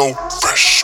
so fresh.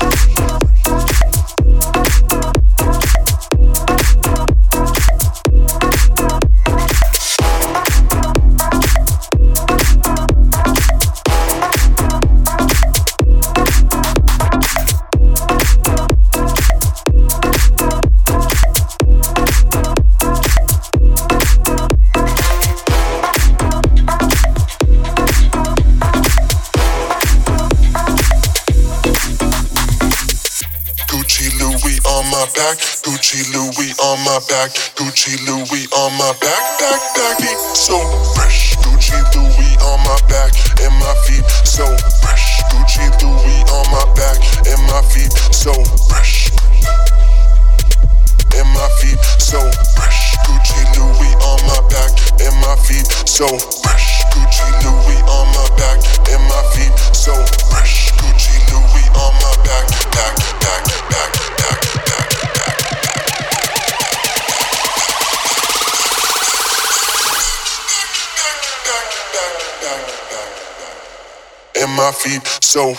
Back, Gucci Louis on my back, Gucci Louis on my back, feet so fresh. Gucci Louis on my back and my feet so fresh. Gucci Louis on my back and my feet so fresh. And my feet so fresh. Gucci Louis on my back and my feet so fresh. Gucci Louis on my back and my feet so fresh. Gucci Louis on my back, back. And my feet so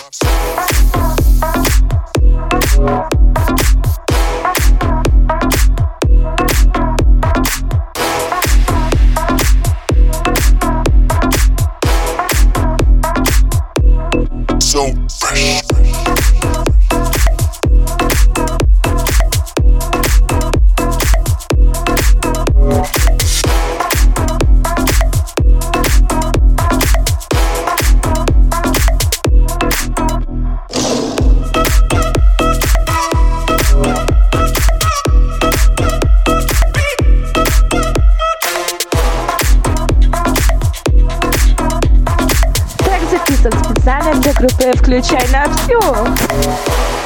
fresh. Специально для группы «Включай на всю».